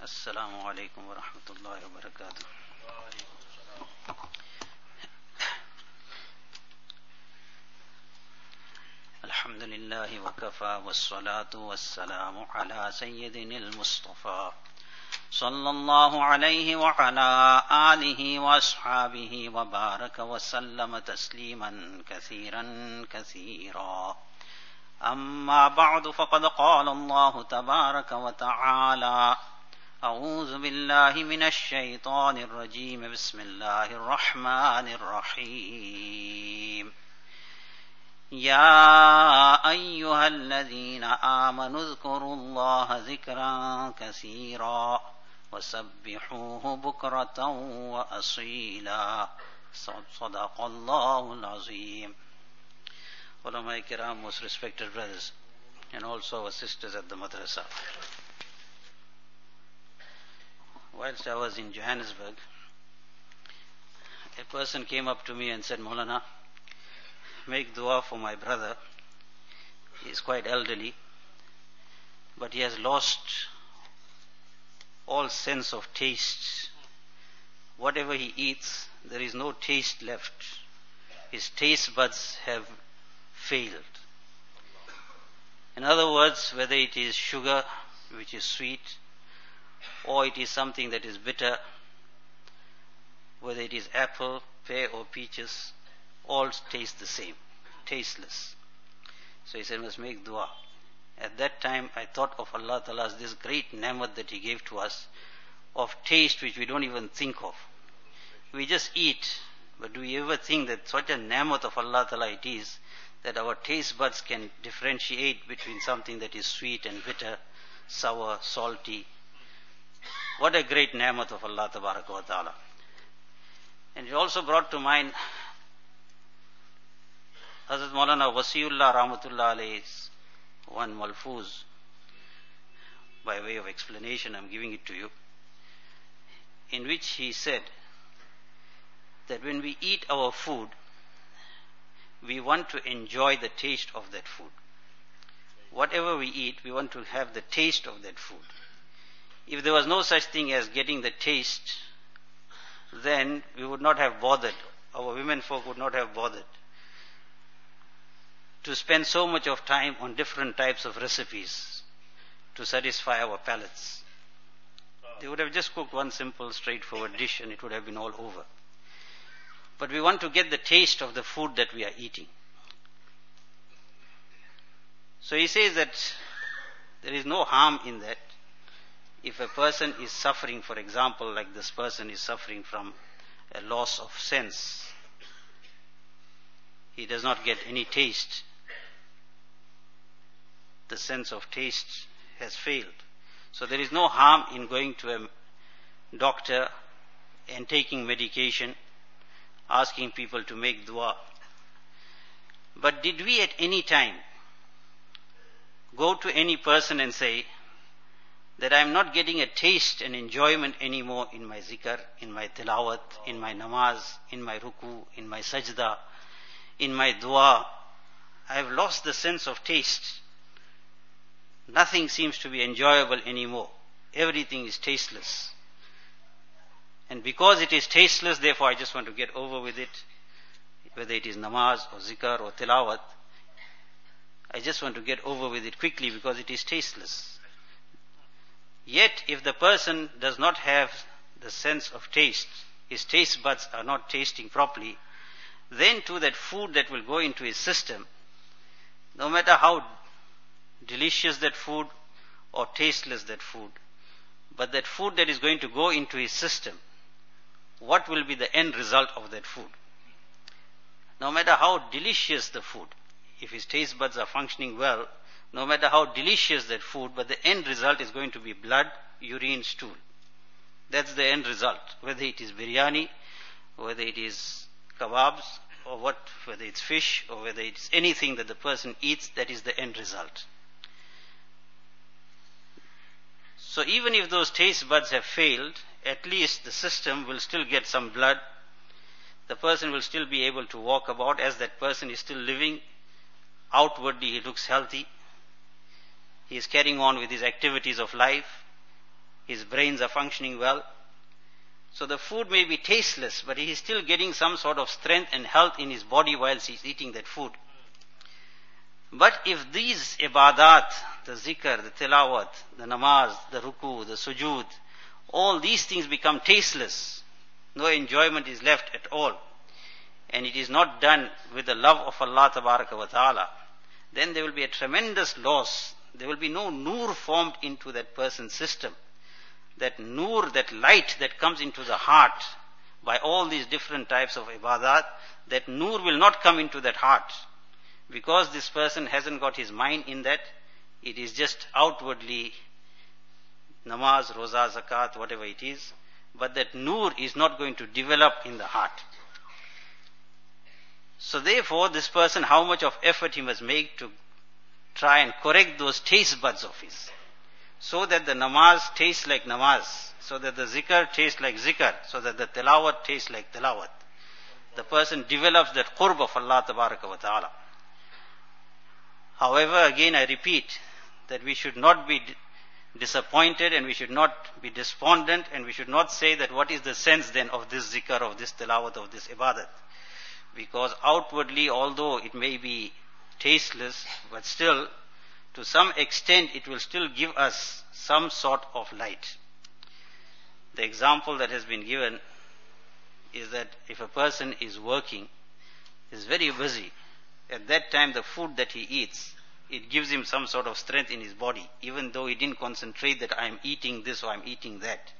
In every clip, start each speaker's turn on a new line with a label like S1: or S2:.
S1: Assalamu alaikum wa rahmatullahi wa barakatuh. Alhamdulillahi wa kafa wa salatu wa salamu ala sayyidina al-Mustafa sallallahu alayhi wa ala alihi wa ashabihi wa baraka wa sallama tasliman kathiran kathira. أما بعد فقد قال الله تبارك وتعالى أعوذ بالله من الشيطان الرجيم بسم الله الرحمن الرحيم يا أيها الذين آمنوا اذكروا الله ذكرا كثيرا وسبحوه بكرة وأصيلا صدق الله العظيم. Ulama Kiram, most respected brothers, and also our sisters at the madrasa. Whilst I was in Johannesburg, a person came up to me and said, Maulana, make dua for my brother. He is quite elderly, but he has lost all sense of taste. Whatever he eats, there is no taste left. His taste buds have failed. In other words, whether it is sugar, which is sweet, or it is something that is bitter, whether it is apple, pear or peaches, all taste the same, tasteless. So he said, must make dua. At that time, I thought of Allah Ta'ala's this great ni'mat that He gave to us, of taste which we don't even think of. We just eat, but do we ever think that such a ni'mat of Allah Ta'ala it is, that our taste buds can differentiate between something that is sweet and bitter, sour, salty. What a great ni'mat of Allah Tabaraka wa Ta'ala. And it also brought to mind Hazrat Maulana Wasiullah Rahmatullah Alayhi's one malfuz. By way of explanation, I'm giving it to you, in which he said that when we eat our food, we want to enjoy the taste of that food. Whatever we eat, we want to have the taste of that food. If there was no such thing as getting the taste, then we would not have bothered, our women folk would not have bothered to spend so much of time on different types of recipes to satisfy our palates. They would have just cooked one simple, straightforward dish and it would have been all over. But we want to get the taste of the food that we are eating. So he says that there is no harm in that. If a person is suffering, for example, like this person is suffering from a loss of sense, he does not get any taste. The sense of taste has failed. So there is no harm in going to a doctor and taking medication, asking people to make dua. But did we at any time go to any person and say that I am not getting a taste and enjoyment anymore in my zikr, in my tilawat, in my namaz, in my ruku, in my sajda, in my dua. I have lost the sense of taste. Nothing seems to be enjoyable anymore. Everything is tasteless. And because it is tasteless, therefore I just want to get over with it. Whether it is namaz or zikr or tilawat, I just want to get over with it quickly because it is tasteless. Yet if the person does not have the sense of taste, his taste buds are not tasting properly, then too that food that will go into his system, no matter how delicious that food or tasteless that food, but that food that is going to go into his system, what will be the end result of that food? No matter how delicious the food, if his taste buds are functioning well, no matter how delicious that food, but the end result is going to be blood, urine, stool. That's the end result. Whether it is biryani, whether it is kebabs, or whether it's fish, or whether it's anything that the person eats, that is the end result. So even if those taste buds have failed, at least the system will still get some blood. The person will still be able to walk about as that person is still living. Outwardly he looks healthy. He is carrying on with his activities of life. his brains are functioning well. So the food may be tasteless, but he is still getting some sort of strength and health in his body whilst he is eating that food. But if these ibadat, the zikr, the tilawat, the namaz, the ruku, the sujood, all these things become tasteless, no enjoyment is left at all, and it is not done with the love of Allah tabaraka wa ta'ala, then there will be a tremendous loss. There will be no nur formed into that person's system. That nur, that light that comes into the heart by all these different types of ibadat, that nur will not come into that heart. Because this person hasn't got his mind in that, it is just outwardly namaz, roza, zakat, whatever it is, but that nur is not going to develop in the heart. So therefore, this person, how much of effort he must make to try and correct those taste buds of his, so that the namaz tastes like namaz, so that the zikr tastes like zikr, so that the tilawat tastes like tilawat. The person develops that qurb of Allah tabaraka wa ta'ala. However, again I repeat that we should not be disappointed and we should not be despondent and we should not say that what is the sense then of this zikr, of this tilawat, of this ibadat. Because outwardly, although it may be tasteless, but still, to some extent, it will still give us some sort of light. The example that has been given is that if a person is working, is very busy, at that time the food that he eats, it gives him some sort of strength in his body, even though he didn't concentrate that I am eating this or I am eating that.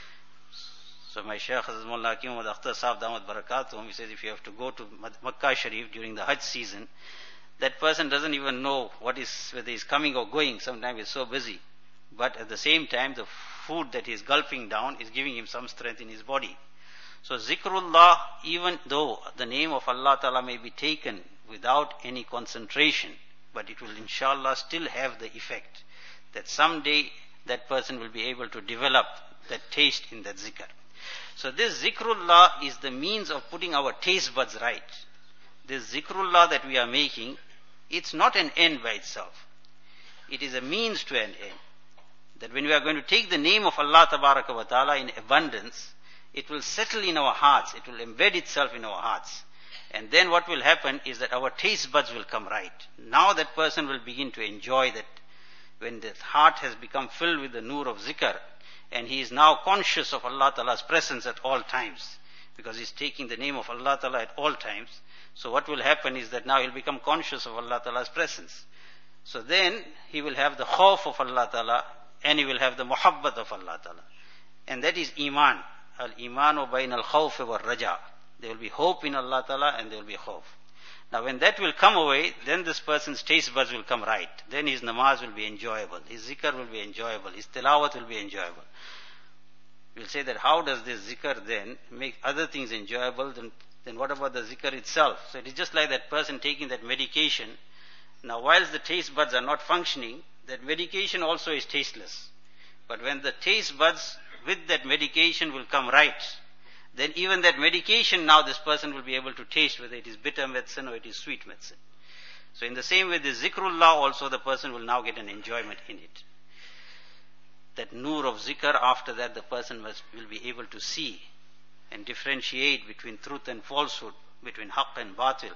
S1: So my Shaykh Hazrat Mullah Hakim Muhammad Akhtar Sahib Damat Barakatuhum, he says if you have to go to Makkah Sharif during the Hajj season, that person doesn't even know whether he's coming or going. Sometimes he's so busy. But at the same time, the food that he's gulping down is giving him some strength in his body. So zikrullah, even though the name of Allah Ta'ala may be taken without any concentration, but it will inshallah still have the effect that someday that person will be able to develop that taste in that zikr. So this zikrullah is the means of putting our taste buds right. This zikrullah that we are making, it's not an end by itself. It is a means to an end. That when we are going to take the name of Allah Tabaraka wa Ta'ala in abundance, it will settle in our hearts, it will embed itself in our hearts. And then what will happen is that our taste buds will come right. Now that person will begin to enjoy that when the heart has become filled with the nur of zikr, and he is now conscious of Allah Ta'ala's presence at all times, because he is taking the name of Allah Ta'ala at all times. So what will happen is that now he will become conscious of Allah Ta'ala's presence. So then he will have the khawf of Allah Ta'ala, and he will have the muhabbat of Allah Ta'ala. And that is iman. Al-imanu bayn al-khawf wa raja. There will be hope in Allah Ta'ala and there will be khawf. Now when that will come away, then this person's taste buds will come right. Then his namaz will be enjoyable. His zikr will be enjoyable. His tilawat will be enjoyable. We'll say that how does this zikr then make other things enjoyable? Then what about the zikr itself? So it is just like that person taking that medication. Now whilst the taste buds are not functioning, that medication also is tasteless. But when the taste buds with that medication will come right, then even that medication now this person will be able to taste whether it is bitter medicine or it is sweet medicine. So in the same way, the zikrullah also the person will now get an enjoyment in it. That nur of zikr, after that the person will be able to see and differentiate between truth and falsehood, between haqq and batil,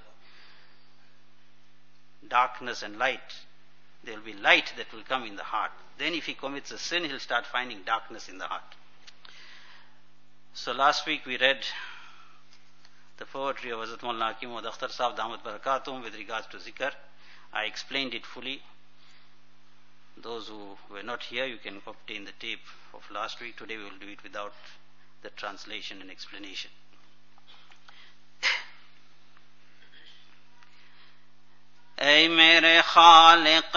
S1: darkness and light. There will be light that will come in the heart. Then if he commits a sin, he'll start finding darkness in the heart. So last week we read the poetry of Hazrat Mullah Hakim Muhammad Akhtar Sahib Damat Barakatuhum with regards to zikr. I explained it fully. Those who were not here, you can obtain the tape of last week. Today we will do it without the translation and explanation. اے میرے خالق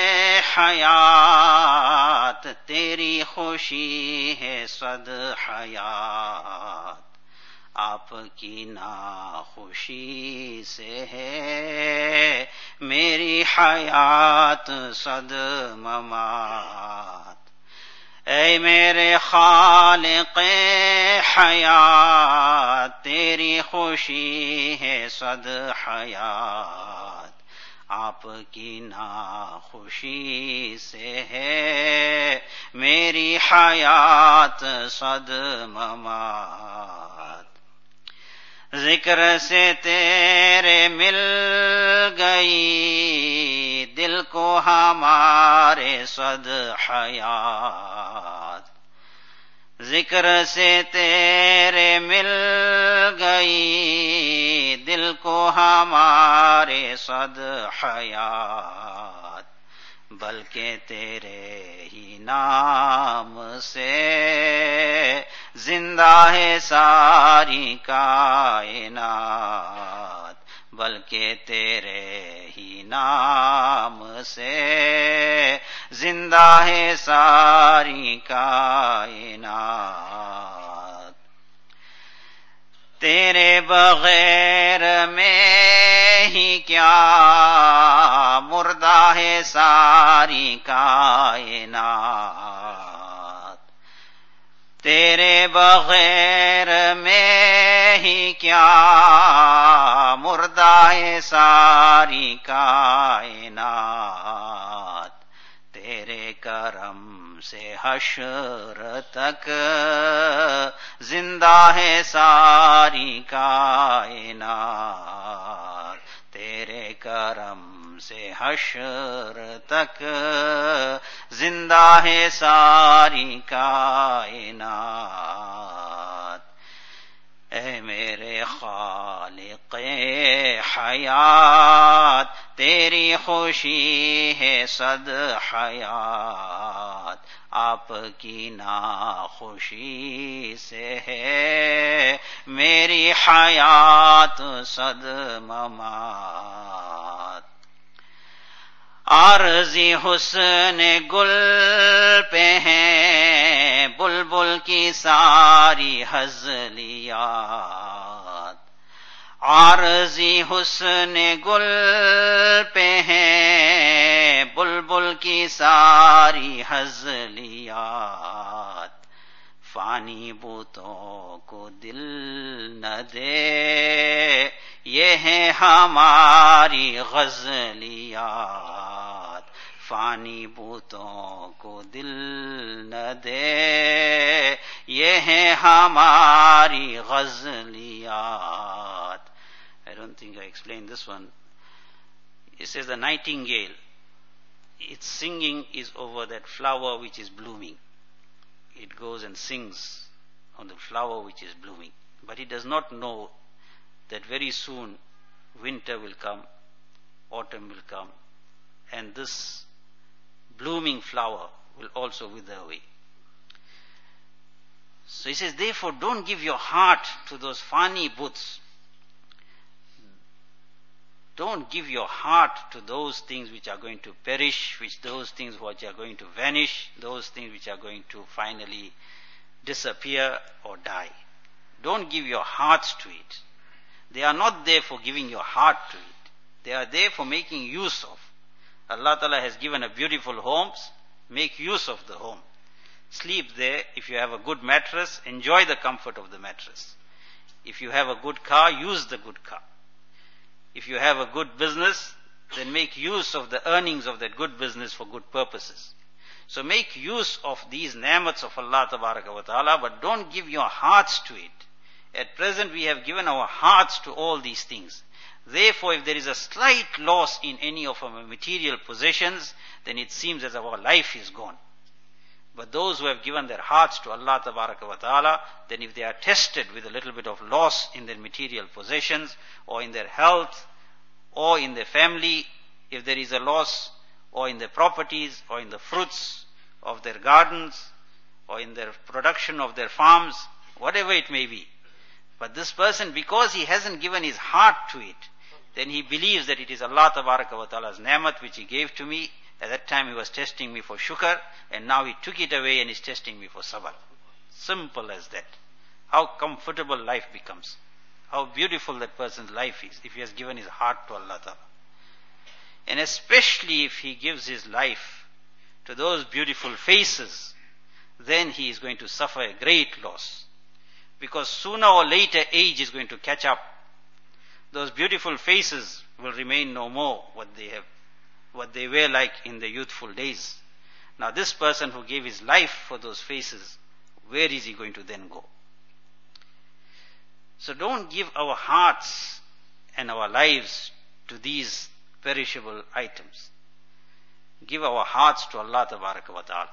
S1: حیات تیری خوشی ہے صد حیات آپ کی ناخوشی سے ہے میری حیات صد ممات اے میرے خالق حیات تیری خوشی ہے صد حیات آپ کی ناخوشی سے ہے میری حیات صد ممات. ذکر سے تیرے مل گئی دل کو ہمارے صد حیات. ذکر سے تیرے مل گئی دل کو ہمارے صد حیات. بلکہ تیرے ہی نام سے زندہ ہے ساری کائنات. بلکہ تیرے ہی نام سے زندہ ہے ساری کائنات. تیرے بغیر میں ہی کیا مردہ ہے ساری کائنات. تیرے بغیر میں ہی کیا مردہ ہے ساری کائنات. تیرے کرم سے حشر تک زندہ ہے ساری کائنات. تیرے کرم سے حشر تک زندہ ہے ساری کائنات. اے میرے خالق حیات تیری خوشی ہے صد حیات. آپ کی ناخوشی سے ہے میری حیات صد ممات. عارضی حسن گل پہ ہیں بلبل کی ساری ہزلیات. عارضی حسن گل پہ ہیں بلبل کی ساری ہزلیات. فانی بتوں کو دل نہ دے یہ ہے ہماری غزلیات. فانی بتوں کو دل نہ دے یہ ہے ہماری غزلیات. I don't think I explained this one. It says the nightingale, its singing is over that flower which is blooming. It goes and sings on the flower which is blooming. But it does not know that very soon winter will come, autumn will come, and this blooming flower will also wither away. So he says, therefore don't give your heart to those fani buts. Don't give your heart to those things which are going to perish, those things which are going to vanish, those things which are going to finally disappear or die. Don't give your hearts to it. They are not there for giving your heart to it. They are there for making use of. Allah Ta'ala has given a beautiful home. Make use of the home. Sleep there. If you have a good mattress, enjoy the comfort of the mattress. If you have a good car, use the good car. If you have a good business, then make use of the earnings of that good business for good purposes. So make use of these ni'mats of Allah Tabaraka wa Ta'ala, but don't give your hearts to it. At present we have given our hearts to all these things. Therefore, if there is a slight loss in any of our material possessions, then it seems as if our life is gone. But those who have given their hearts to Allah Tabaraka wa Ta'ala, then if they are tested with a little bit of loss in their material possessions, or in their health, or in their family, if there is a loss, or in their properties, or in the fruits of their gardens, or in their production of their farms, whatever it may be. But this person, because he hasn't given his heart to it, then he believes that it is Allah Tabaraka wa Ta'ala's ni'mat which he gave to me. At that time he was testing me for shukr, and now he took it away and is testing me for sabr. Simple as that. How comfortable life becomes. How beautiful that person's life is if he has given his heart to Allah Ta'ala. And especially if he gives his life to those beautiful faces, then he is going to suffer a great loss. Because sooner or later age is going to catch up. Those beautiful faces will remain no more what they were like in the youthful days. Now this person who gave his life for those faces, where is he going to then go? So don't give our hearts and our lives to these perishable items. Give our hearts to Allah Tabaraka wa Ta'ala.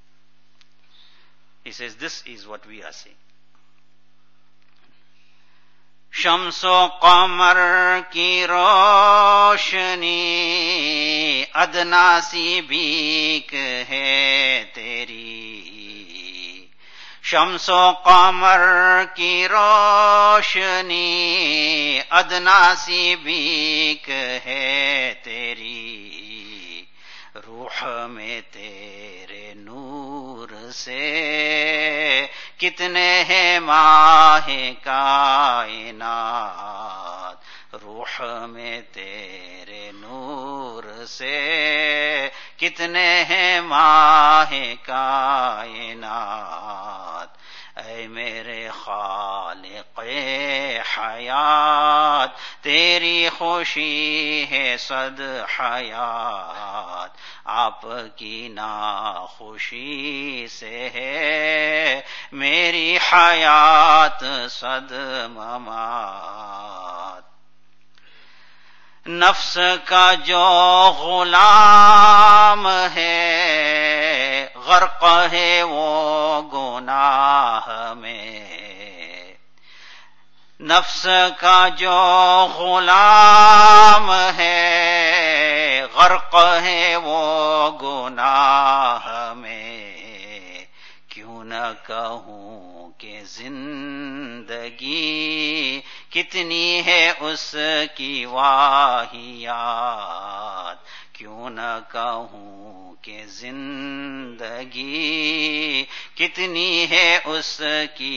S1: He says, this is what we are saying. शम्सो कमर की रोशनी अदना सी beak है तेरी शम्सो कमर की रोशनी अदना सी beak है तेरी रूह में तेरे नूर से कितने हैं माहे कायनात रूह में तेरे नूर से कितने हैं माहे कायनात ऐ मेरे खालिक़े हयात तेरी खुशी है सद हयात आपकी नाखुशी से है मेरी हयात सद ममात नफ्स का जो गुलाम है गर्क है वो गुनाह में नफ्स का जो गुलाम है गर्क है वो गुनाह में क्यों न कहूं कि जिंदगी कितनी है उसकी वाहियात क्यों न कहूं कि जिंदगी कितनी है उसकी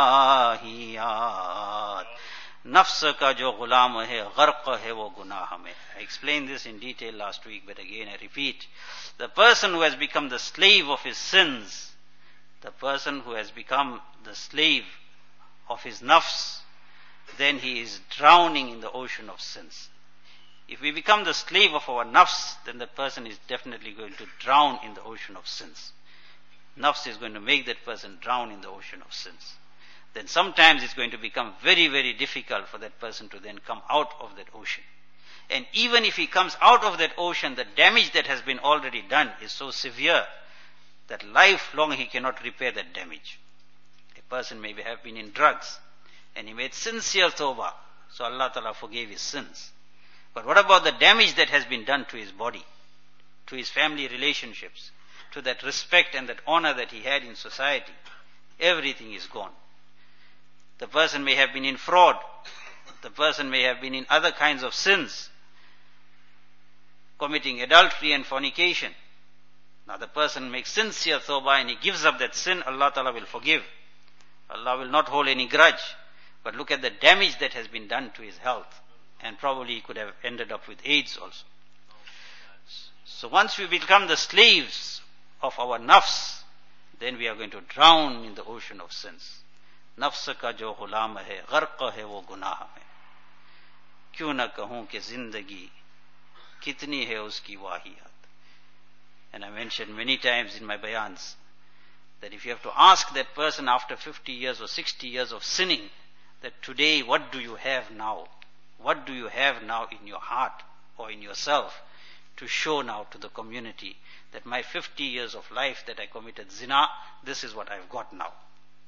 S1: वाहियात नफ्स का जो गुलाम है गर्क है वो गुनाह में. I explained this in detail last week, but again I repeat. The person who has become the slave of his sins, the person who has become the slave of his nafs, then he is drowning in the ocean of sins. If we become the slave of our nafs, then the person is definitely going to drown in the ocean of sins. Nafs is going to make that person drown in the ocean of sins. Then sometimes it's going to become very, very difficult for that person to then come out of that ocean. And even if he comes out of that ocean, the damage that has been already done is so severe that lifelong he cannot repair that damage. A person may have been in drugs and he made sincere tawbah, so Allah Ta'ala forgave his sins. But what about the damage that has been done to his body, to his family relationships, to that respect and that honor that he had in society? Everything is gone. The person may have been in fraud. The person may have been in other kinds of sins, committing adultery and fornication. Now the person makes sincere tawbah and he gives up that sin, Allah Ta'ala will forgive. Allah will not hold any grudge. But look at the damage that has been done to his health. And probably he could have ended up with AIDS also. So once we become the slaves of our nafs, then we are going to drown in the ocean of sins. नफ्स का जो गुलाम है गर्क है वो गुनाह में क्यों न कहूं कि जिंदगी कितनी है उसकी वाहियात. And I mentioned many times in my bayans that if you have to ask that person after 50 years or 60 years of sinning, that today what do you have now? What do you have now in your heart or in yourself to show now to the community that my 50 years of life that I committed zina, this is what I've got now.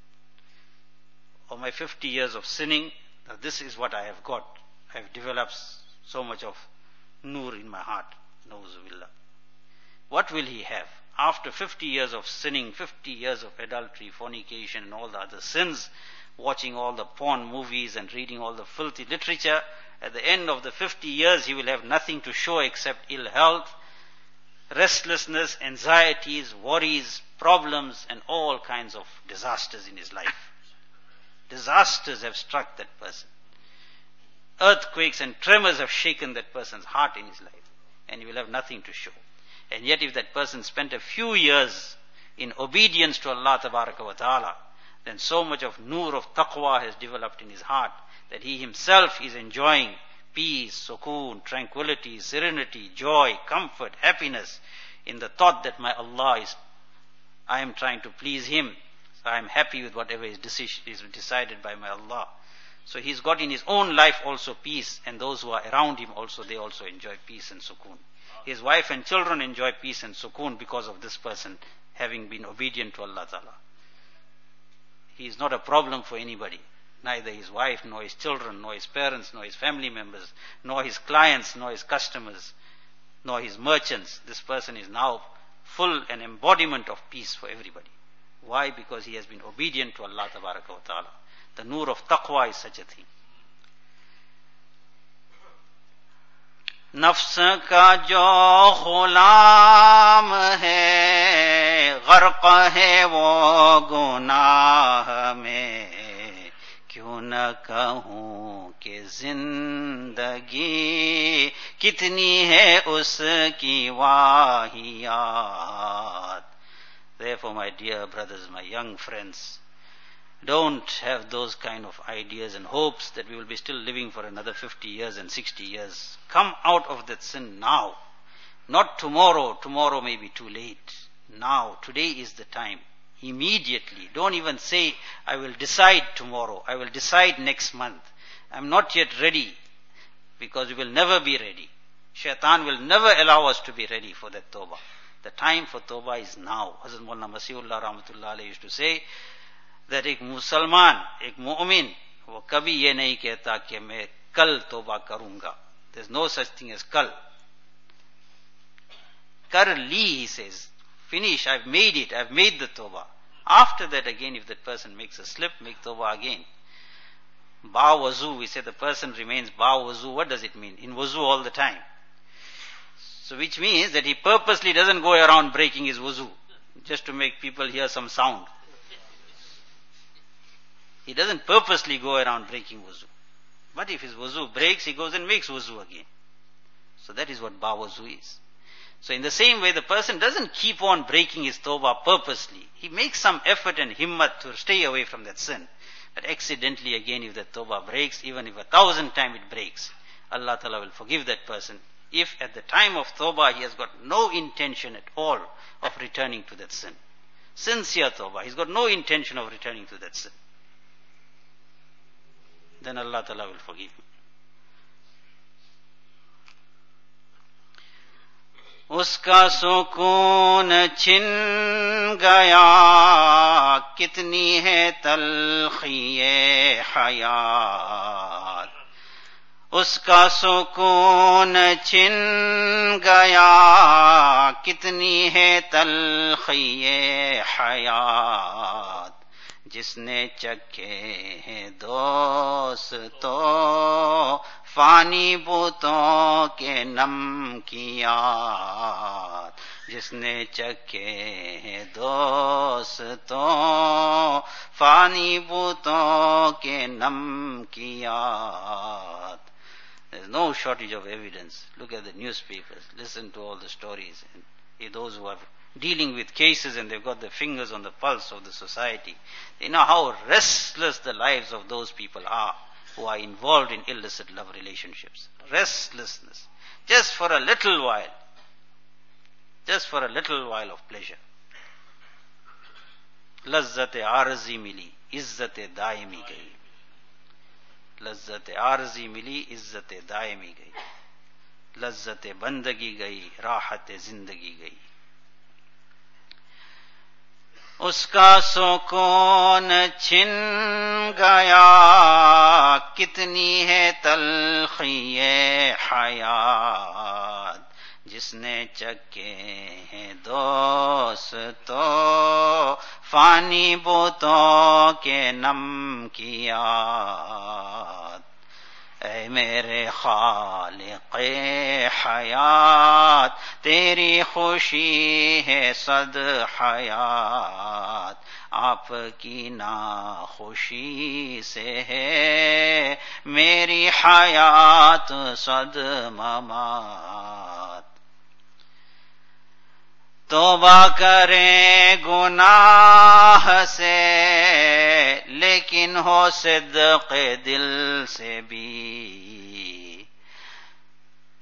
S1: Or my 50 years of sinning, now this is what I have got. I have developed so much of nur in my heart. Nauzubillah. What will he have? After 50 years of sinning, 50 years of adultery, fornication and all the other sins, watching all the porn movies and reading all the filthy literature, at the end of the 50 years he will have nothing to show except ill health, restlessness, anxieties, worries, problems and all kinds of disasters in his life. Disasters have struck that person. Earthquakes and tremors have shaken that person's heart in his life. And he will have nothing to show. And yet if that person spent a few years in obedience to Allah Tabaraka wa Ta'ala, then so much of nur of taqwa has developed in his heart that he himself is enjoying peace, sukoon, tranquility, serenity, joy, comfort, happiness in the thought that I am trying to please Him, so I am happy with whatever is decided by my Allah. So he's got in his own life also peace, and those who are around him also, they also enjoy peace and sukoon. His wife and children enjoy peace and sukoon because of this person having been obedient to Allah Ta'ala. He is not a problem for anybody. Neither his wife, nor his children, nor his parents, nor his family members, nor his clients, nor his customers, nor his merchants. This person is now full and embodiment of peace for everybody. Why? Because he has been obedient to Allah Tabaraka wa Ta'ala. The nur of taqwa is such a thing. نفس کا جو غلام ہے غرق ہے وہ گناہ میں کیوں نہ کہوں کہ زندگی کتنی ہے اس کی واہیات. Therefore, my dear brothers, my young friends, don't have those kind of ideas and hopes that we will be still living for another 50 years and 60 years. Come out of that sin now. Not tomorrow. Tomorrow may be too late. Now, today is the time. Immediately. Don't even say, I will decide tomorrow. I will decide next month. I'm not yet ready. Because we will never be ready. Shaitan will never allow us to be ready for that tawbah. The time for tawbah is now. Hazrat Maulana Masihullah Rahmatullah Alayhi used to say, that ایک مسلمان, ایک مومن, وہ کبھی یہ نہیں کہتا کہ میں کل توبہ کروں گا. There's no such thing as کل. کر لی, he says. Finish, I've made it, I've made the tawbah. After that again, if that person makes a slip, make tawbah again. Ba wazu, we say the person remains ba wazu. What does it mean? In wazu all the time. So which means that he purposely doesn't go around breaking his wuzu, just to make people hear some sound. He doesn't purposely go around breaking wuzu. But if his wuzu breaks, he goes and makes wuzu again. So that is what ba wuzu is. So in the same way, the person doesn't keep on breaking his tawbah purposely. He makes some effort and himmat to stay away from that sin. But accidentally again, if that tawbah breaks, even if 1,000 times it breaks, Allah Ta'ala will forgive that person. If at the time of tawbah he has got no intention at all of returning to that sin. Sincere tawbah, he's got no intention of returning to that sin. Then Allah Ta'ala will forgive him. اس کا سکون چھن گیا کتنی ہے تلخی حیات. اس کا سکون چھن گیا کتنی ہے تلخی حیات. جس نے چکھے ہیں دوستو فانی بوتوں کے نمکیات. جس نے چکھے ہیں دوستو فانی بوتوں کے نمکیات. There is no shortage of evidence. Look at the newspapers, listen to all the stories. And those who are dealing with cases and they've got their fingers on the pulse of the society, they know how restless the lives of those people are who are involved in illicit love relationships. Restlessness. Just for a little while. Just for a little while of pleasure. لذت عارضی ملی عزت دائمی گئی. لذت عارضی ملی عزت دائمی گئی. لذت بندگی گئی راحت زندگی گئی. اس کا سکون چھن گیا کتنی ہے تلخی حیات. جس نے چکے ہیں دوستو فانی بوتوں کے نمکیات. اے میرے خالق حیات تیری خوشی ہے صد حیات. آپ کی ناخوشی سے ہے میری حیات صد ممات. توبہ کریں گناہ سے لیکن ہو صدق دل سے بھی.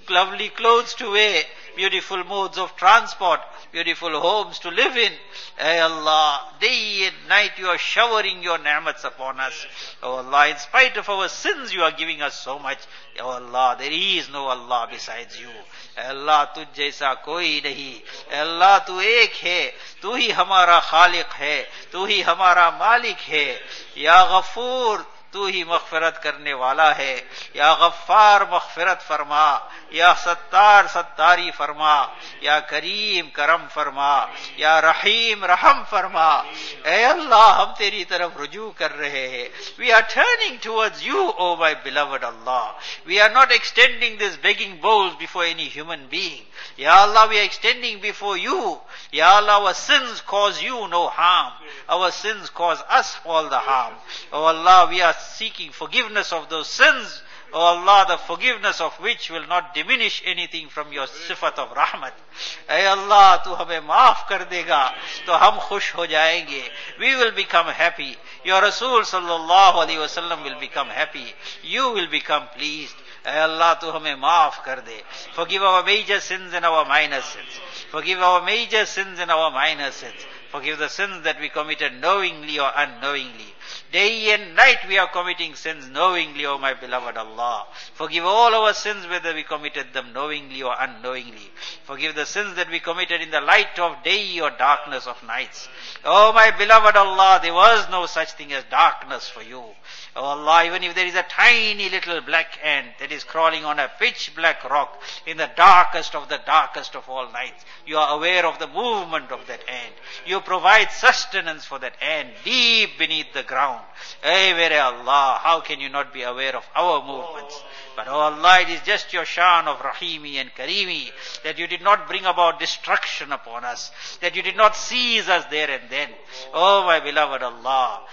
S2: lovely clothes to wear, beautiful modes of transport, beautiful homes to live in. Ay Allah, day and night you are showering your ni'mats upon us. Oh Allah, in spite of our sins you are giving us so much. Oh Allah, there is no Allah besides you. Allah, तुझ जैसा कोई नहीं. Allah, तू एक है. तू ही हमारा खालिक है. तू ही हमारा मालिक है. या गफूर, तू ही मग़फ़िरत करने वाला है. या गफ्फार, मग़फ़िरत फरमा. या सत्तार, सत्तारी फरमा. या करीम, करम फरमा. या रहीम, रहम फरमा. ऐ अल्लाह, हम तेरी तरफ रुजू कर रहे हैं. We are turning towards you, O my beloved Allah. We are not extending this begging bowls before any human being. Ya Allah, we are extending before you. Ya Allah, our sins cause you no harm. Our sins cause us all the harm. O Allah, we are seeking forgiveness of those sins. O Allah, the forgiveness of which will not diminish anything from your sifat of rahmat. Ay Allah, tu hame maaf kar dega, to hum khush ho jayenge. We will become happy. Your Rasul sallallahu alaihi wasallam will become happy. You will become pleased. Ay Allah, tu hame maaf kar de. Forgive our major sins and our minor sins. Forgive our major sins and our minor sins. Forgive the sins that we committed knowingly or unknowingly. Day and night we are committing sins knowingly, O my beloved Allah. Forgive all our sins whether we committed them knowingly or unknowingly. Forgive the sins that we committed in the light of day or darkness of nights. O my beloved Allah, there was no such thing as darkness for you. O Allah, even if there is a tiny little black ant that is crawling on a pitch black rock in the darkest of all nights, you are aware of the movement of that ant. You provide sustenance for that ant deep beneath the ground. Hey, mere Allah, how can you not be aware of our movements? But oh Allah, it is just your shan of Rahimi and Karimi that you did not bring about destruction upon us, that you did not seize us there and then. Oh my beloved Allah,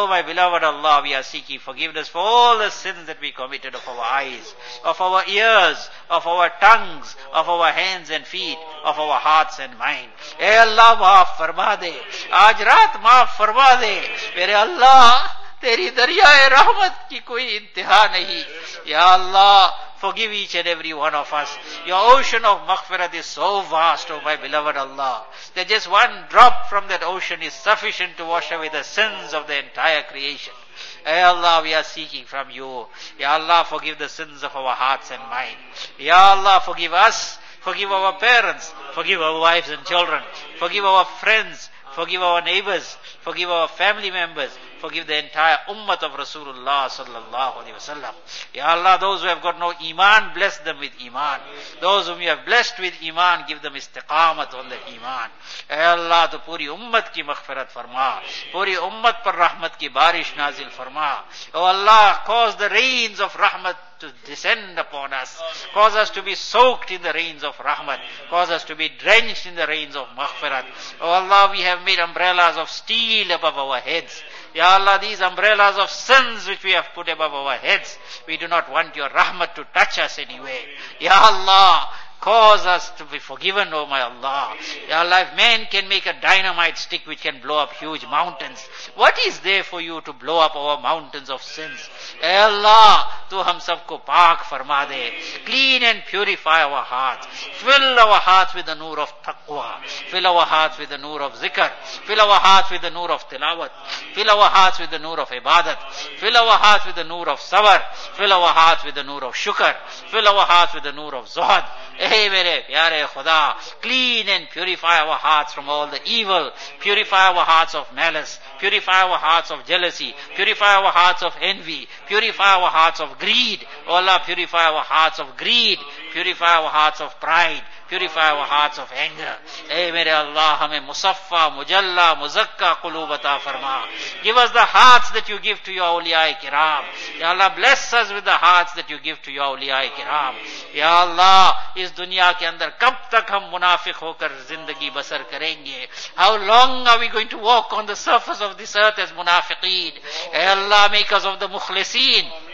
S2: we are seeking forgiveness for all the sins that we committed of our eyes, of our ears, of our tongues, of our hands and feet, of our hearts and mind. Hey Allah, maaf farma de. Aaj raat maaf farma de. Mere Allah, तेरी दरियाए रहमत की कोई इंतहा नहीं. Ya Allah, forgive each and every one of us. Your ocean of maghfirat is so vast, O my beloved Allah, that just one drop from that ocean is sufficient to wash away the sins of the entire creation. Ya Allah, we are seeking from you. Ya Allah, forgive the sins of our hearts and mind. Ya Allah, forgive us, forgive our parents, forgive our wives and children, forgive our friends, forgive our neighbors, forgive our family members, forgive the entire ummah of Rasulullah sallallahu alaihi wasallam. Ya Allah, those who have got no iman, bless them with iman. Those whom you have blessed with iman, give them istiqamat on the iman. Ya Allah, to puri ummat ki maghfirat farma, puri ummat par rahmat ki barish nazil farma. Oh Allah, cause the rains of rahmat to descend upon us. Cause us to be soaked in the rains of rahmat. Cause us to be drenched in the rains of maghfirat. Oh Allah, we have made umbrellas of steel above our heads. Ya Allah, these umbrellas of sins which we have put above our heads, we do not want your rahmat to touch us anyway. Ya Allah, cause us to be forgiven, O my Allah. Ya Allah, if man can make a dynamite stick which can blow up huge mountains, what is there for you to blow up our mountains of sins? Ya Allah, tu hum sabko paak farma de. Clean and purify our hearts. Fill our hearts with the nur of taqwa. Fill our hearts with the nur of zikr. Fill our hearts with the nur of tilawat. Fill our hearts with the nur of ibadat. Fill our hearts with the nur of sabr. Fill our hearts with the nur of shukr. Fill our hearts with the nur of zuhad. Hey, mere pyare Khuda, clean and purify our hearts from all the evil. Purify our hearts of malice. Purify our hearts of jealousy. Purify our hearts of envy. Purify our hearts of greed. Oh Allah, purify our hearts of greed. Purify our hearts of pride. Purify our hearts of anger. Hey, mere Allah, hame musaffa, mujalla, muzakka qulub ata farma. Give us the hearts that you give to your awliya kiram. Ya Allah, bless us with the hearts that you give to your awliya kiram. Ya Allah, is dunya ke andar kab tak hum munafiq hokar zindagi basar karenge? How long are we going to walk on the surface of this earth as munafiqeen? Hey Allah, make us of the mukhlisin.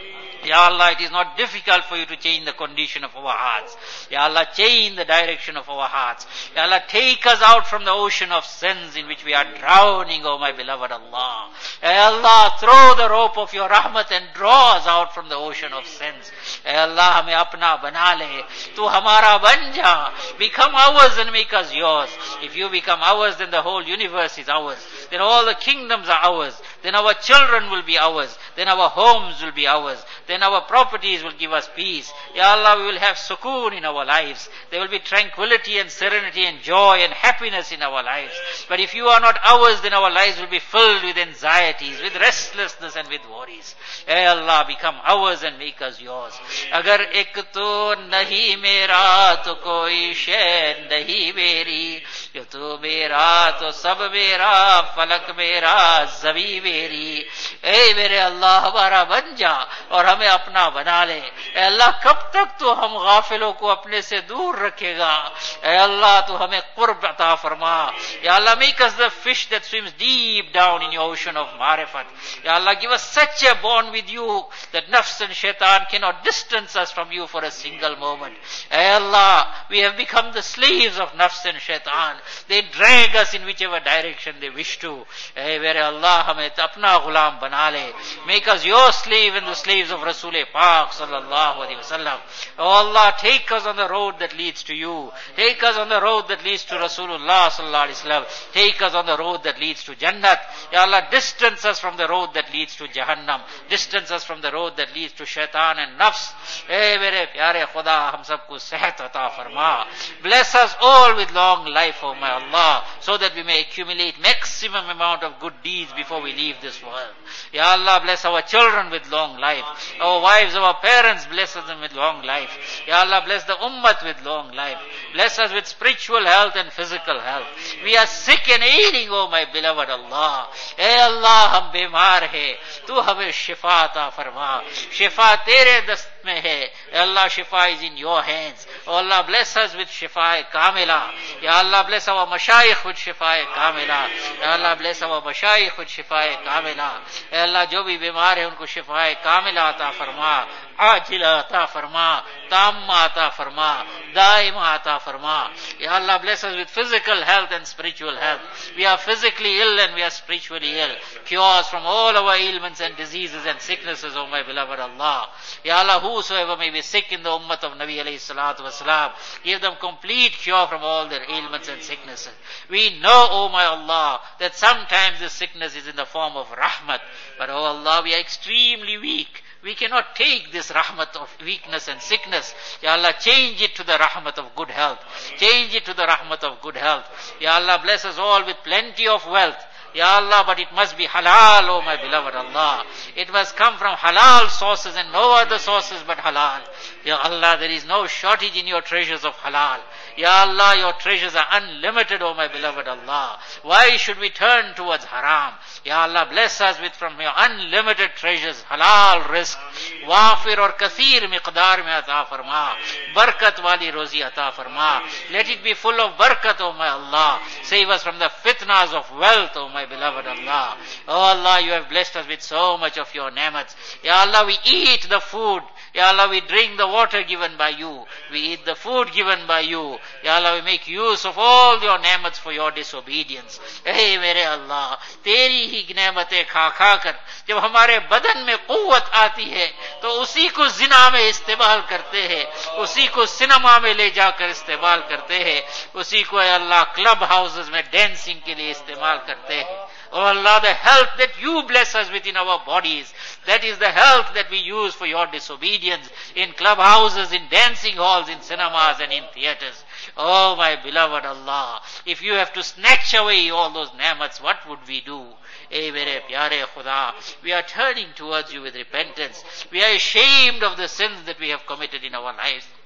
S2: Ya Allah, it is not difficult for you to change the condition of our hearts. Ya Allah, change the direction of our hearts. Ya Allah, take us out from the ocean of sins in which we are drowning, O my beloved Allah. Ya Allah, throw the rope of your rahmat and draw us out from the ocean of sins. Ya Allah, hame apna bana le. Tu hamara ban ja. Become ours and make us yours. If you become ours, then the whole universe is ours. Then all the kingdoms are ours. Then our children will be ours. Then our homes will be ours. Then our properties will give us peace. Ya Allah, we will have sukoon in our lives. There will be tranquility and serenity and joy and happiness in our lives. But if you are not ours, then our lives will be filled with anxieties, with restlessness and with worries. Ya Allah, become ours and make us yours. Agar ek to nahi mera, to koi shay nahi meri. Jo tu mera, to sab mera, falak mera, zabi meri. Hey mere Allah, हमारा बन जा और हमें अपना बना ले. ऐ अल्लाह, कब तक तो हम गाफिलों को अपने से दूर रखेगा? ऐ अल्लाह, तो हमें कुर्ब अता फरमा. या अल्लाह, make us the fish that swims deep down in your ocean of marifat. Ya Allah, give us such a bond with you that nafs and shaitan cannot distance us from you for a single moment. Ay Allah, we have become the slaves of nafs and shaitan. They drag us in whichever direction they wish to. Ay mere Allah, hame apna ghulam bana le. Make us your slave and the slaves of Rasul Pak sallallahu alaihi wasallam. Oh Allah, take us on the road that leads to you. Take us on the road that leads to Rasulullah sallallahu alaihi wasallam. Take us on the road that leads to Jannat. Ya Allah, distance us from the road that leads to Jahannam. Distance us from the road that leads to shaitan and nafs. Hey mere pyare Khuda, hum sabko sehat ata farma. Bless us all with long life, O my Allah, so that we may accumulate maximum amount of good deeds before we leave this world. Ya Allah, bless our children with long life. Our wives, our parents, bless them with long life. Ya Allah, bless the ummat with long life. Bless us with spiritual health and physical health. We are sick and ailing, O my beloved Allah. Hey Allah, hum bimar hai. Tu hame shifa ata farma. Shifa tere dast mein hai. Allah, shifa is in your hands. Oh Allah, bless us with shifa kamila. Ya Allah, bless our mashayikh with shifa kamila. Ya Allah, bless our mashayikh with shifa kamila. Ya Allah, jo bhi bimar hai, unko shifa kamila ata farma. Ajila ata farma. Tamma ata farma. Daima ata farma. Ya Allah, bless us with physical health and spiritual health. We are physically ill and we are spiritually ill. Cure us from all our ailments and diseases and sicknesses, O my beloved Allah. Ya Allah, whosoever may be sick in the ummat of Nabi alayhi salatu wasalam, give them complete cure from all their ailments and sicknesses. We know, O my Allah, that sometimes this sickness is in the form of rahmat. But, O Allah, we are extremely weak. We cannot take this rahmat of weakness and sickness. Ya Allah, change it to the rahmat of good health. Change it to the rahmat of good health. Ya Allah, bless us all with plenty of wealth. Ya Allah, but it must be halal, O my beloved Allah. It must come from halal sources and no other sources but halal. Ya Allah, there is no shortage in your treasures of halal. Ya Allah, your treasures are unlimited, O my beloved Allah. Why should we turn towards haram? Ya Allah, bless us with from your unlimited treasures, halal rizq. Wafir or kathir miqdar mein ata farma. Barakat wali rozi ata farma. Let it be full of barakat, O my Allah. Save us from the fitnas of wealth, O my beloved Allah. Oh Allah, you have blessed us with so much of your ni'mats. Ya Allah, we eat the food. Ya Allah, we drink the water given by you. We eat the food given by you. Ya Allah, we make use of all your ni'mats for your disobedience. Hey mere Allah, teri hi ni'matein kha kha kar jab hamare badan mein quwwat aati hai to usi ko zina mein istemal karte hain, usi ko cinema mein le jaakar istemal karte hain, usi ko ay Allah club houses mein dancing ke liye istemal karte hain. Oh Allah, the health that you bless us with in our bodies, that is the health that we use for your disobedience in clubhouses, in dancing halls, in cinemas and in theaters. Oh my beloved Allah, if you have to snatch away all those ni'mats, what would we do? Hey mere pyare Khuda, we are turning towards you with repentance. We are ashamed of the sins that we have committed in our lives.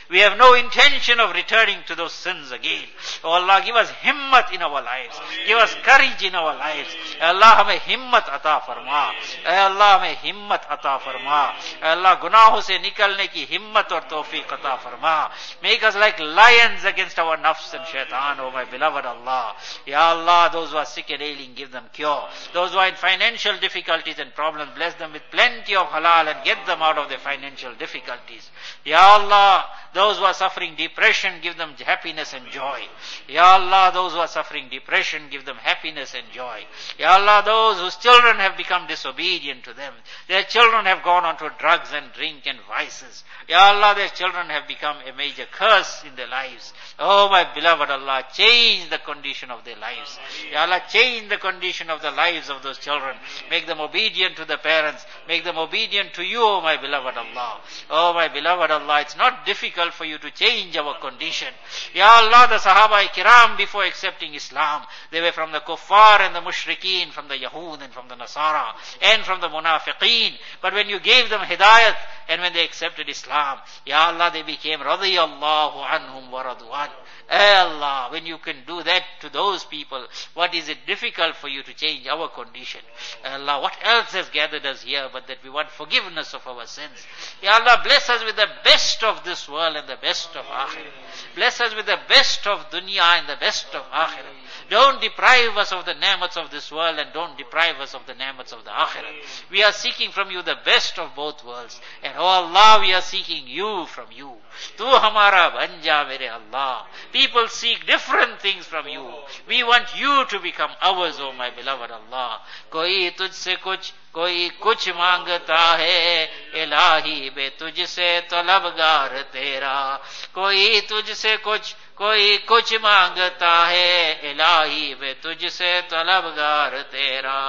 S2: We have no intention of returning to those sins again. Oh Allah, give us himmat in our lives. Give us courage in our lives. Allah, hame himmat ata farma. Allah, hame himmat ata farma. Allah, gunaahon se nikalne ki himmat aur tawfiq ata farma. Make us like lions against our nafs and shaitan, oh my beloved Allah. Ya Allah, those who are sick and ailing, give them cure. Those who are in financial difficulties and problems, bless them with plenty of halal and get them out of their financial difficulties. Ya Allah, those who are suffering depression, give them happiness and joy. Ya Allah, those who are suffering depression, give them happiness and joy. Ya Allah, those whose children have become disobedient to them, their children have gone on to drugs and drink and vices. Ya Allah, their children have become a major curse in their lives. Oh my beloved Allah, change the condition of their lives. Ya Allah, change the condition of the lives of those children. Make them obedient to the parents. Make them obedient to you, oh my beloved Allah. Oh my beloved Allah, it's not difficult for you to change our condition. Ya Allah, the Sahaba Kiram, before accepting Islam, they were from the Kuffar and the Mushrikeen, from the Yahud and from the Nasara and from the Munafiqeen. But when you gave them Hidayat and when they accepted Islam, Ya Allah, they became radiyallahu anhum wa radwan. Allah, when you can do that to those people, what is it difficult for you to change our condition? Allah, what else has gathered us here but that we want forgiveness of our sins? Ya Allah, bless us with the best of this world and the best of Akhirah. Bless us with the best of dunya and the best of Akhirah. Don't deprive us of the ni'mats of this world and don't deprive us of the ni'mats of the Akhirah. We are seeking from you the best of both worlds. And oh Allah, we are seeking you from you. Tu hamara ban ja mere Allah. People seek different things from you. We want you to become ours, oh my beloved Allah. Koi tujhse kuch, koi kuch mangta hai, ilahi be tujhse talabgar tera. Koi tujhse kuch, कोई कुछ मांगता है इलाही वे तुझसे तलबगार तेरा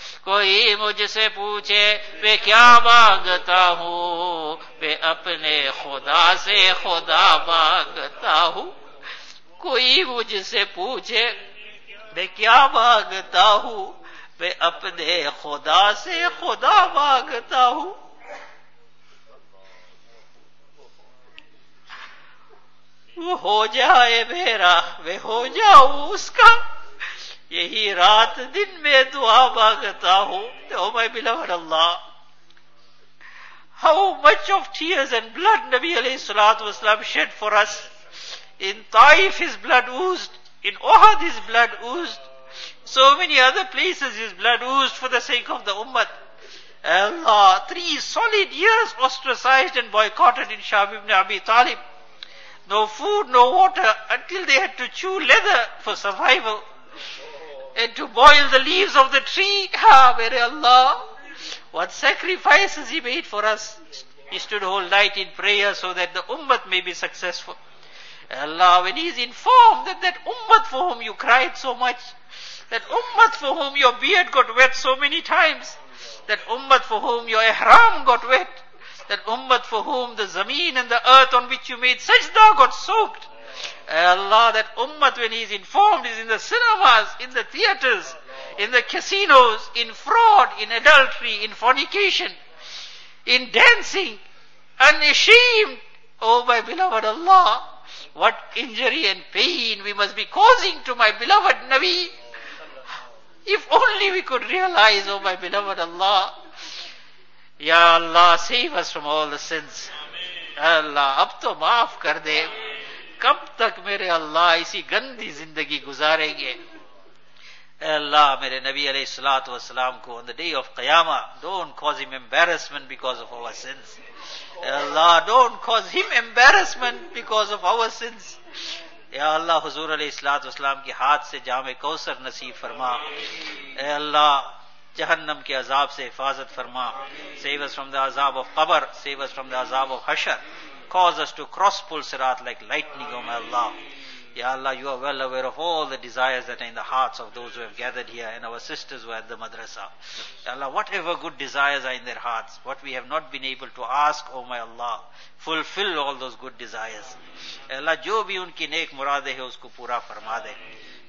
S2: कोई मुझसे पूछे वे क्या मांगता हूँ वे अपने खुदा से खुदा मांगता हूँ कोई मुझसे पूछे मैं क्या मांगता हूँ वे अपने खुदा से खुदा मांगता हूँ वो हो जाए मेरा मैं हो जाऊं उसका यही रात दिन में दुआ मांगता हूं. Oh my beloved Allah, how much of tears and blood Nabi alayhi salatu wasalam shed for us. In Taif his blood oozed, in Uhud his blood oozed, so many other places his blood oozed for the sake of the ummah. Allah, 3 solid years ostracized and boycotted in Shab ibn Abi Talib. No food, no water, until they had to chew leather for survival and to boil the leaves of the tree. Ah, mere Allah, what sacrifices he made for us. He stood whole night in prayer so that the ummah may be successful. Allah, when he is informed that that ummah for whom you cried so much, that ummah for whom your beard got wet so many times, that ummah for whom your ihram got wet, that ummah for whom the zameen and the earth on which you made sajda got soaked. Allah, that ummah when he is informed is in the cinemas, in the theaters, in the casinos, in fraud, in adultery, in fornication, in dancing, unashamed. Oh my beloved Allah, what injury and pain we must be causing to my beloved Nabi. If only we could realize, oh my beloved Allah. Ya Allah, save us from all the sins. Allah, ab to maaf kar de. Kab tak mere Allah isi gandi zindagi guzarenge? Allah, mere Nabi alayhi salatu wasalam ko on the day of Qiyamah, don't cause him embarrassment because of our sins. Allah, don't cause him embarrassment because of our sins. Ya Allah, Huzur alayhi salatu wasalam ki haath se jam-e Kausar naseeb farma. Allah, Jahannam ke azab se hifazat farma. Save us from the azab of qabr. Save us from the azab of hashar. Cause us to cross Pul Sirat like lightning, O my Allah. Ya Allah, you are well aware of all the desires that are in the hearts of those who have gathered here and our sisters who are at the madrasa. Ya Allah, whatever good desires are in their hearts, what we have not been able to ask, O my Allah, fulfill all those good desires. Ya Allah, jo bhi unki neek murade hai, usko pura farma de.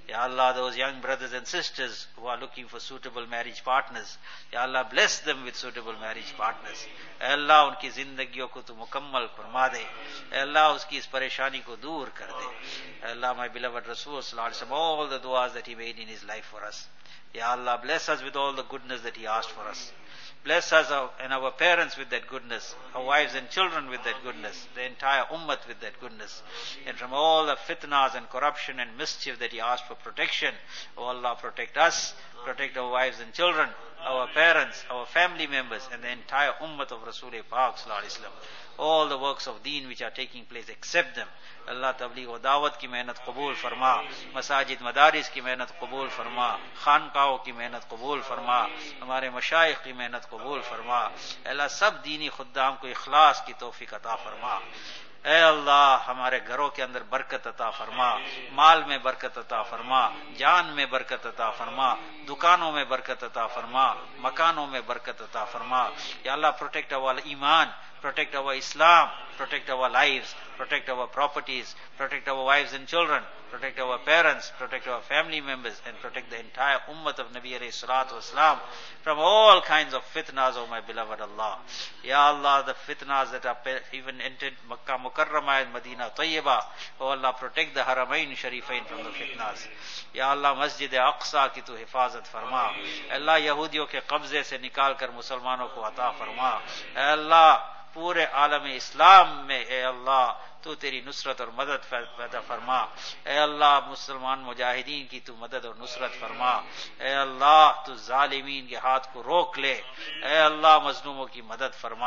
S2: Ya Allah, those young brothers and sisters who are looking for suitable marriage partners, Ya Allah, bless them with suitable marriage partners. Ya Allah, unki zindagiyon ko tu mukammal farma de. Ya Allah, uski is pareshani ko dur kar de. Ya Allah, my beloved Rasul sallallahu alaihi wasallam, all the du'as that he made in his life for us. Ya Allah, bless us with all the goodness that he asked for us. Bless us and our parents with that goodness, our wives and children with that goodness, the entire ummah with that goodness. And from all the fitnas and corruption and mischief that he asked for protection, oh Allah, protect us, protect our wives and children, our parents, our family members, and the entire ummah of Rasul-e Pak sallallahu alaihi wasallam. All the works of deen which are taking place, accept them. Allah tabligh wa dawat ki mehnat qabul farma, masajid madaris ki mehnat qabul farma, khanqahoं ki mehnat qabul farma, हमारे मशाइख की मेहनत कबूल फरमा. अल्लाह सब दीनी खुद्दाम को इखलास की तौफीक अता फरमा. ऐ अल्लाह, हमारे घरों के अंदर बरकत अता फरमा, माल में बरकत अता फरमा, जान में बरकत अता फरमा, दुकानों में बरकत अता फरमा, मकानों में बरकत अता फरमा. या अल्लाह, protect our iman, protect our Islam, protect our lives, protect our properties, protect our wives and children, protect our parents, protect our family members, and protect the entire ummah of Nabi alayhi salatu wasalam from all kinds of fitnas, O my beloved Allah. Ya Allah, the fitnas that are even entered Makkah Mukarramah and Medina Tayyibah, O Allah, protect the Haramain Sharifain from the fitnas. Ya Allah, Masjid Aqsa ki tu hifazat farma. Allah, Yahudiyon ke qabze se nikal kar Musalmanon ko ata farma. Allah, पूरे आलम इस्लाम में ए अल्लाह तू तेरी नुसरत और मदद पैदा फरमा. ए अल्लाह, मुसलमान मुजाहिदीन की तू मदद और नुसरत फरमा. ए अल्लाह, तू जालिमीन के हाथ को रोक ले. ए अल्लाह, मजलूमों की मदद फरमा.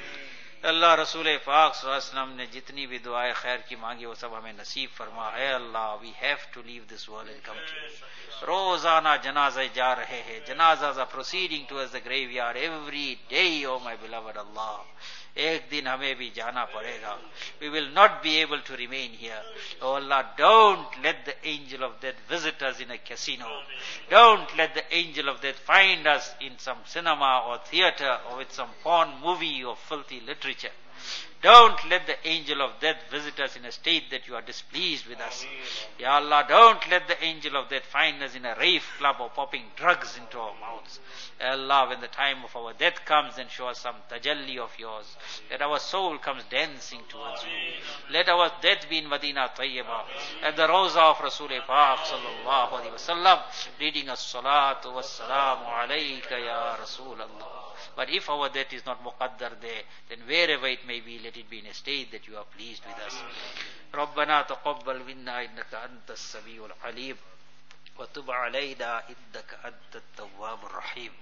S2: अल्लाह, रसूल पाक सल्लल्लाहु अलैहि वसल्लम ने जितनी भी दुआएं खैर की मांगी वो सब हमें नसीब फरमा. ए Allah, we have to leave this world and come to you. रोजाना जनाजे जा रहे हैं, जनाजास are proceeding towards the graveyard every day. O my beloved Allah, एक दिन हमें भी जाना पड़ेगा. We will not be able to remain here. Oh Allah, don't let the angel of death visit us in a casino. Don't let the angel of death find us in some cinema or theater or with some porn movie or filthy literature. Don't let the angel of death visit us in a state that you are displeased with us. Ya Allah, don't let the angel of death find us in a rave club or popping drugs into our mouths. Ya Allah, when the time of our death comes, then show us some tajalli of yours. Let our soul comes dancing towards you. Let our death be in Medina Tayyibah, at the Rawza of Rasul-e Pak sallallahu alaihi wasallam, reading as-salatu was-salamu alayka ya Rasulallah. But if our death is not muqaddar there, then wherever it may be, let it be in a state that you are pleased with us. رَبَّنَا تَقَبَّلْ مِنَّا إِنَّكَ أَنْتَ السَّمِيعُ الْعَلِيمُ وَتُبْ عَلَيْنَا إِنَّكَ أَنْتَ التَّوَّابُ الرَّحِيمُ.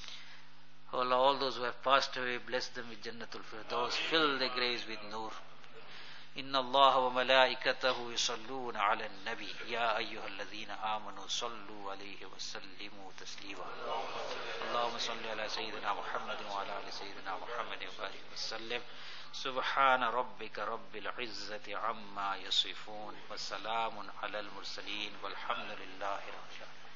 S2: Oh Allah, all those who have passed away, bless them with Jannatul Firdaus, fill their graves with nur. إن الله وملائكته يصلون على النبي يا أيها الذين آمنوا صلوا عليه وسلموا تسليما. اللهم صل على سيدنا محمد وعلى آل سيدنا محمد وبارك وسلم. سبحان ربك رب العزة عما يصفون وسلام على المرسلين والحمد لله رب العالمين.